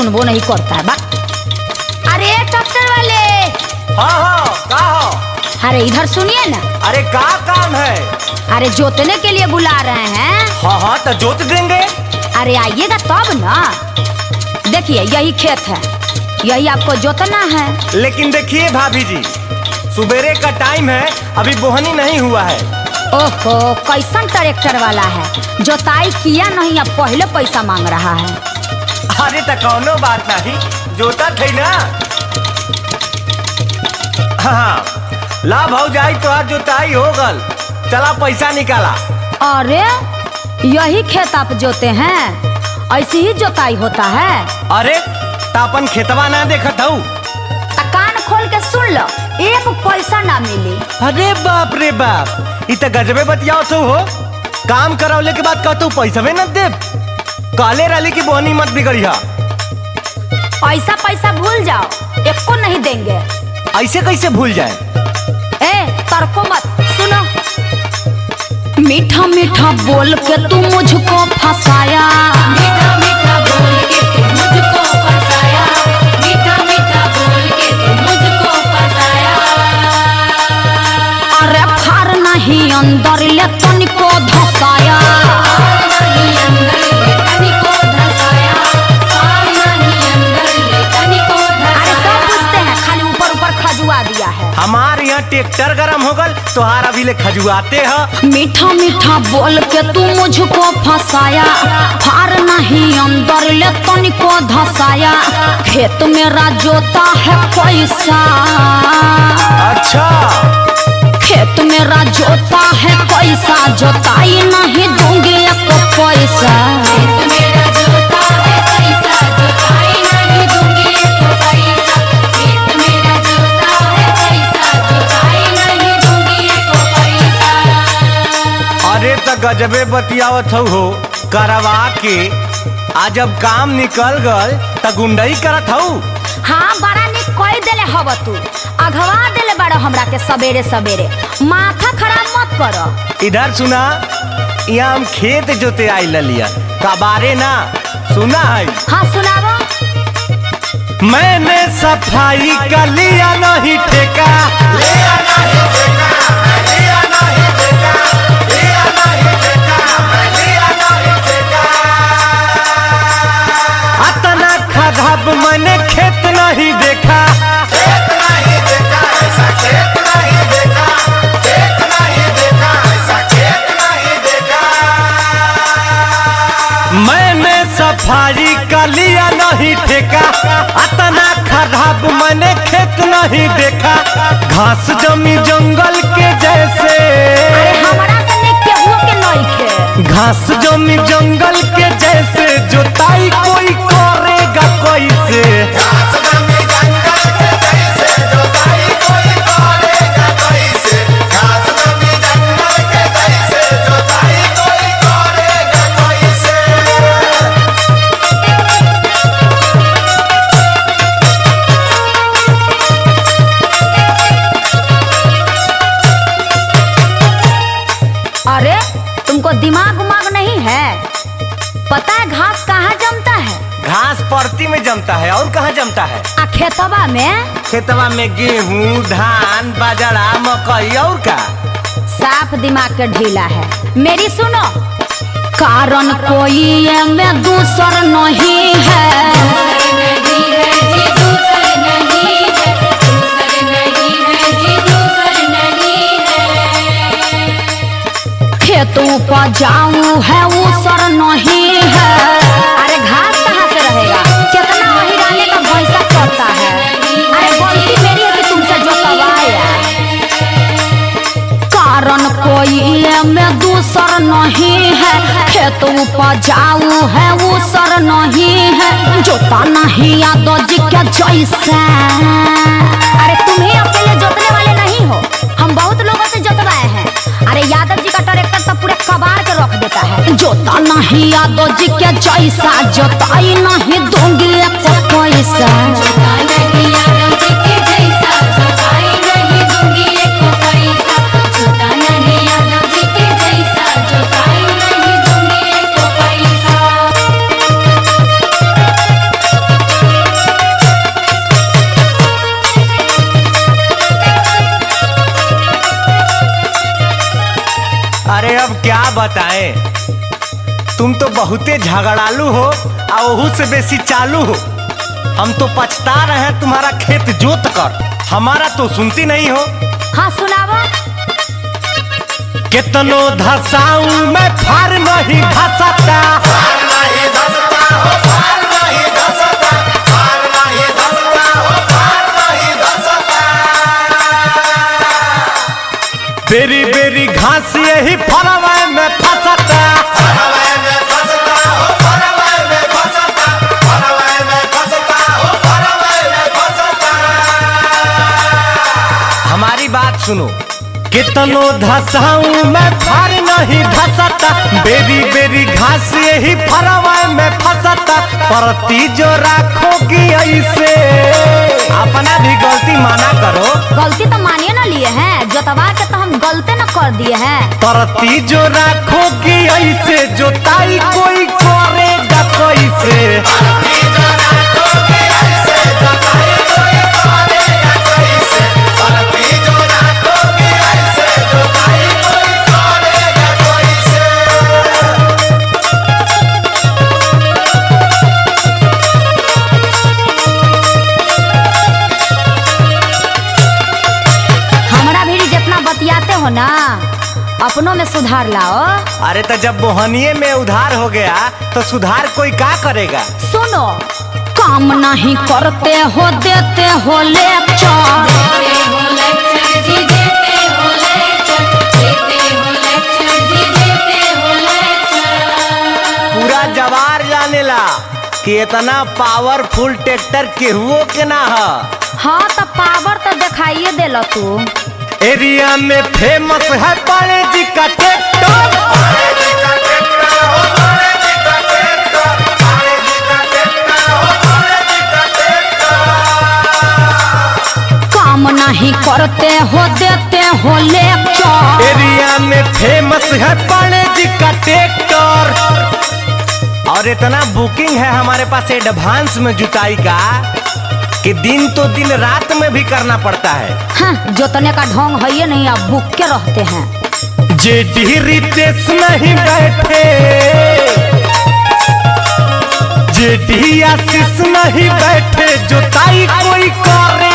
सुनबो नहीं करता है। अरे ट्रैक्टर वाले। हाँ का हो? अरे इधर सुनिए ना। अरे का काम है? अरे जोतने के लिए बुला रहे हैं। हाँ तो जोत देंगे। अरे आइएगा तब ना। देखिए यही खेत है, यही आपको जोतना है। लेकिन देखिए भाभी जी, सुबेरे का टाइम है, अभी बोहनी नहीं हुआ है। ओहो, कैसन ट्रैक्टर वाला है, जोताई किया नहीं, अब पहले पैसा मांग रहा है। अरे तो कौनो बात नहीं, जोता थे ना। हाँ ला भाव जाई तो आज जोताई हो गल, चला पैसा निकाला। अरे यही खेत आप जोते हैं, ऐसी ही जोताई होता है। अरे तापन खेतवा ना देखत हूँ। कान खोल के सुन लो, एक पैसा ना मिली। अरे बाप रे बाप, इत गजबे बतियाओ तो हो। काम करवले के बाद कहतू पैसा न दे, काले रली की बोहनी मत बिगड़िया। ऐसा पैसा भूल जाओ, एको नहीं देंगे। ऐसे कैसे भूल जाए? ए तर्को मत, सुनो। मीठा मीठा बोल के तू मुझको फंसाया, मीठा मीठा बोल के तू मुझको फंसाया, मीठा मीठा बोल के तू मुझको फंसाया। अरे फार नहीं अंदर ले तनिको धसाया, फार नहीं अंदर ले तनिको धसाया, फार नहीं अंदर ले तनिको धसाया। अरे सब पूछते हैं, खाली ऊपर ऊपर खजुआ दिया है। हमारे यहाँ ट्रैक्टर गरम हो गल, तोहार अभी ले खजुआते है। मीठा मीठा बोल के तू मुझको फंसाया, फार नहीं अंदर ले तनिको धसाया। खेत मेरा जोता है पैसा, अच्छा खेत मेरा जोता है पैसा, जोताई नहीं दूंगी एक पैसा। खेत मेरा जोता है पैसा, जोताई नहीं दूंगी एक पैसा। खेत मेरा जोता है पैसा, जोताई नहीं दूंगी एक पैसा। अरे तो गजबे बतियावत हो, करवा के आज जब काम निकल गल त गुंडई करत हूँ। हाँ बड़ा निक कह देले हव तू, अघवा देले बड़ा हमरा के सवेरे सवेरे। माथा खराब मत करो। इधर सुना, यहाँ हम खेत जोते आई ललिया कबारे ना सुना है। हाँ सुनावो। मैंने सफाई का लिया नहीं ठेका, लिया नहीं ठेका, लिया नहीं ठेका, लिया नहीं ठेका, लिया नहीं ठेका। अतना खराब मैंने खेत नहीं देखा, खेत नहीं देखा, ऐसा खेत नहीं देखा, खेत नहीं देखा, ऐसा खेत नहीं देखा। मैंने सफाई का लिया नहीं ठेका, अतना खराब मैंने खेत नहीं देखा। घास जमी जंगल के जैसे, अरे हमरा से निक केहू के नहीं खे। घास जमी जंगल के जैसे, जोताई कोई करेगा कैसे? घास जमी जंगल के जैसे, जोताई कोई करेगा कैसे? घास जमी जंगल के जैसे, जोताई कोई करेगा कैसे? अरे तुमको दिमाग उमाग नहीं है? पता है घास कहाँ जमता है? घास परती में जमता है, और कहाँ जमता है? आ खेतवा में। खेतवा में गेहूं, धान, बाजरा, मकई और का। साफ दिमाग के ढीला है। मेरी सुनो, कारण कोई ये में दूसर नहीं है। दूसर नहीं है जी, दूसर नहीं है, दूसर नहीं है जी, दूसर नहीं है। खेत उपजाऊ है उसर नहीं है। अरे घास कहाँ से रहेगा? कितना वही डाले का भैंसा करता है। अरे गलती मेरी है कि तुमसे जोतवाया। कारण कोई ये में दूसर नहीं है, खेत उपजाऊ है उसर नहीं है। जोता नहीं यादव जी के जैसा। अरे तुम ही अकेले जोतने वाले नहीं हो, हम बहुत लोगों से जोतवाए हैं। अरे यादव जी का ट्रैक्टर तो पूरे कबाड़ के रख देता है। जोता नहीं यादव जी के जैसा, जोताई नहीं दूंगी एक पैसा। जोता नहीं यादव जी के जैसा, जोताई नहीं दूंगी एक पैसा। जोता नहीं यादव जी के जैसा, जोताई नहीं दूंगी एक पैसा। क्या बताएं, तुम तो बहुते झगड़ालू हो और ओहू से बेसी चालू हो। हम तो पछता रहे हैं तुम्हारा खेत जोत कर, हमारा तो सुनती नहीं हो। हाँ सुनावा। कितनो धसाऊं मैं फार नहीं धसता, बेरी बेरी घास यही फरवाए में फंसता। हमारी बात सुनो, कितनो धसाऊं मैं फार नहीं धसता, बेरी बेरी घास यही फरवाए में फंसता। परती जो राखोगी ऐसे, अपना भी गलती माना करो। गलती तो मानिए ना लिए हैं, जोतवा के तो हम गलती न कर दिए हैं। परती जो राखोगी ऐसे, जोताई कोई करेगा कैसे। हमरा भी जितना बतियाते हो ना, अपनों में सुधार लाओ। अरे तो जब बोहनिये में उधार हो गया तो सुधार कोई क्या करेगा। सुनो, काम नहीं करते हो, देते हो लेक्चर। देते हो लेक्चर जी, देते हो लेक्चर, देते हो लेक्चर जी, देते हो लेक्चर। पूरा जवार जानेला कि इतना पावरफुल ट्रैक्टर केहुओ के ना है। हाँ तो पावर तो दिखाइए देला तू। एरिया में फेमस है बड़े जी का ट्रैक्टर। काम नहीं करते हो, देते हो लेक्चर। एरिया में फेमस है बड़े जी का ट्रैक्टर। और इतना बुकिंग है हमारे पास एडवांस में जुताई का कि दिन तो दिन रात में भी करना पड़ता है। हाँ, जोतने का ढोंग है ये नहीं, आप बुक के रहते हैं। जेडी रितेश नहीं बैठे, जेडी आशीष नहीं बैठे, जोताई कोई करे